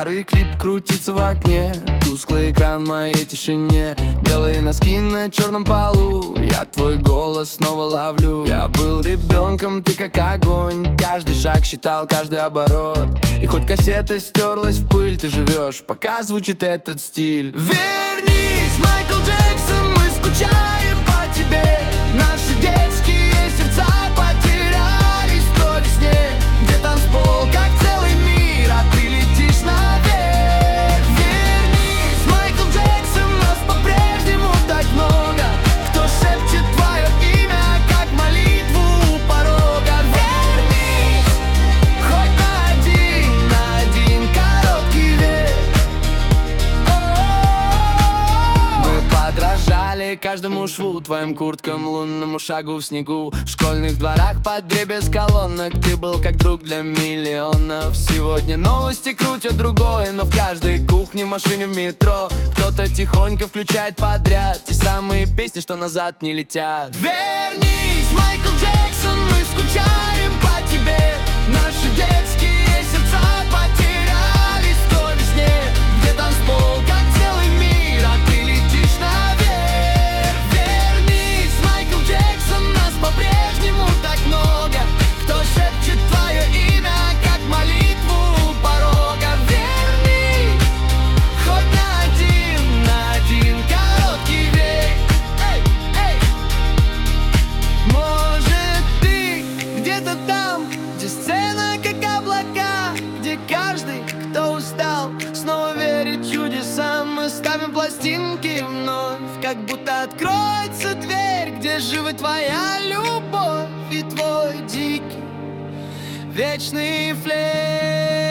Старый клип крутится в окне, тусклый экран в моей тишине, белые носки на черном полу, я твой голос снова ловлю. Я был ребенком, ты как огонь, каждый шаг считал, каждый оборот. И хоть кассета стерлась в пыль, ты живешь, пока звучит этот стиль. Вернись, Майкл Джексон, мы скучаем по тебе. Наши детские сердца потерялись в той весне, где танцпол как целый мир, а ты летишь наверх. Вернись, Майкл Джексон, нас по-прежнему так много, кто шепчет твое имя, как молитву у порога. Вернись, хоть на один короткий век. Мы подражали каждому шву, твоим курткам, лунному шагу в снегу. В школьных дворах под дребезг колоннок ты был как друг для миллионов. Сегодня новости крутят другое, но в каждой кухне, в машине, в метро кто-то тихонько включает подряд те самые песни, что назад не летят. Вернись, Майкл Джексон, мы скучаем по тебе. Наши детские сердца потерялись в той весне, где танцпол как целый мир, а ты летишь наверх. Вернись, Майкл Джексон, нас по-прежнему так много, кто шепчет твое имя, как молитву у порога. Вернись, хоть на один короткий век. Эй, эй. Может, ты где-то там, где сцена как облака, где каждый, кто устал, снова верит чудесам. Мы ставим пластинки вновь, как будто откроется дверь, где живет твоя любовь и твой дикий вечный флер.